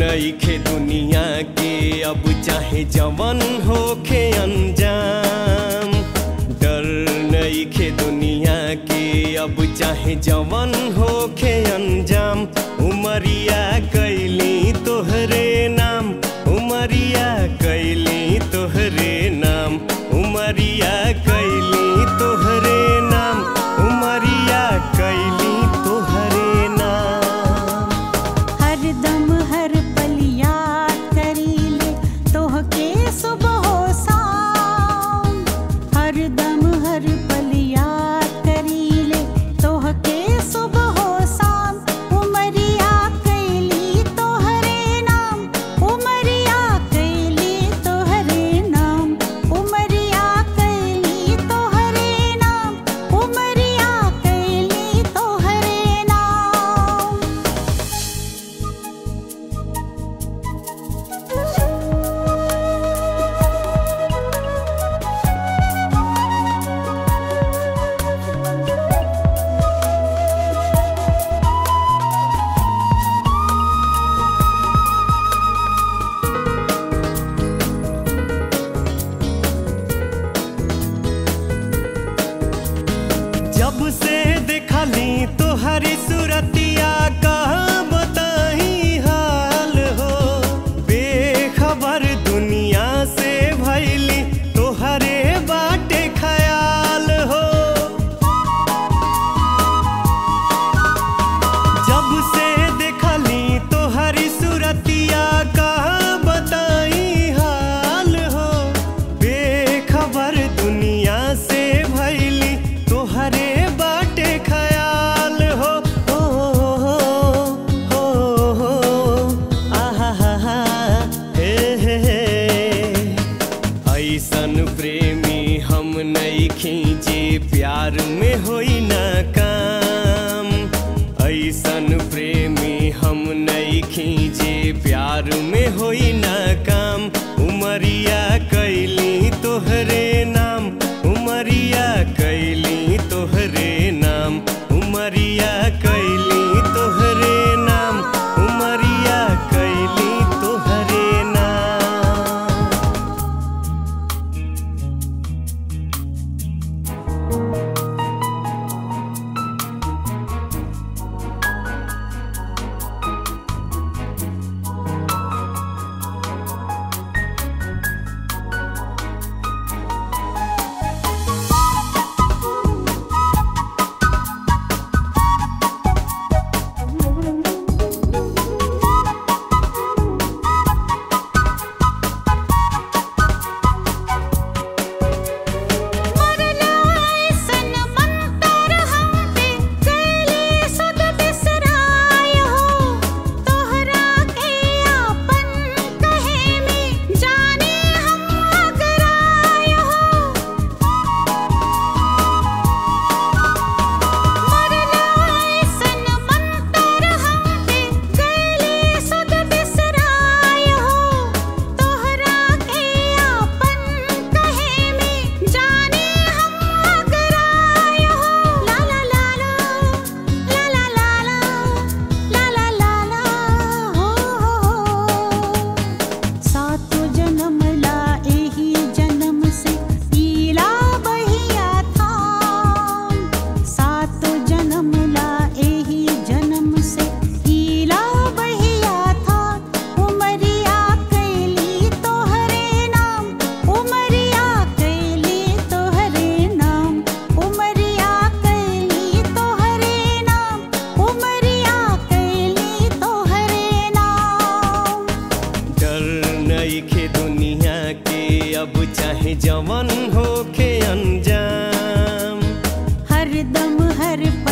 नइखे दुनिया के अब चाहे जवन होखे अंजाम। डर नइखे दुनिया के अब चाहे जवन होखे अंजाम। उमरिया कैली तोहरे नाम, उमरिया कैली तोहरे नाम, उमरिया कैली तोहरे नाम, उमरिया कैली तोहरे नाम। हरदम हर पल याद करीले तोहके सुबह शाम। हरदम हर पल याद करीले तोहके सुबह शाम। उमरिया कैली तोहरे नाम, उमरिया कैली तोहरे नाम, उमरिया कैली तोहरे नाम, उमरिया कैली तोहरे नाम। जब से देखली तोहरी सूरतिया कहाँ बताई हाल हो। बेखबर दुनिया से भइली तोहरे बाटे ख्याल हो। जब से देखली तोहरी सूरतिया कहाँ बताई हाल हो। बेखबर दुनिया से भइली तोहरे बाटे ख्याल हो। हो आहा हा हे ऐसन प्रेमी हम नइखी जे प्यार में होई ना काम। ऐसन प्रेमी हम नइखी जे प्यार में होई ना काम। उमरिया कैली तोहरे नाम, उमरिया कैली तोहरे नाम, उमरिया कैली तोहरे नाम, उमरिया कैली तोहरे नाम। मरला ऐसन मंतर हमके कैली सुध बिसराय हो। तोहरा के आपन कहे में जाने हम अगराय हो। मरला ऐसन मंतर हमके कैली सुध बिसराय हो। तोहरा के आपन कहे में जाने हम अगराय हो। ला ला ला ला, ला ला ला ला, ला ला ला ला, हो। सातो जन्म ला एही जन्म से ईला बहिया थाम। सातो जन्म ला एही जन्म से ईला बहिया थाम। उमरिया कैली तोहरे नाम, उमरिया कैली तोहरे नाम, उमरिया कैली तोहरे नाम, उमरिया कैली तोहरे नाम। डर नइखे दुनिया के अब चाहे जवन होखे अंजाम। हरदम हर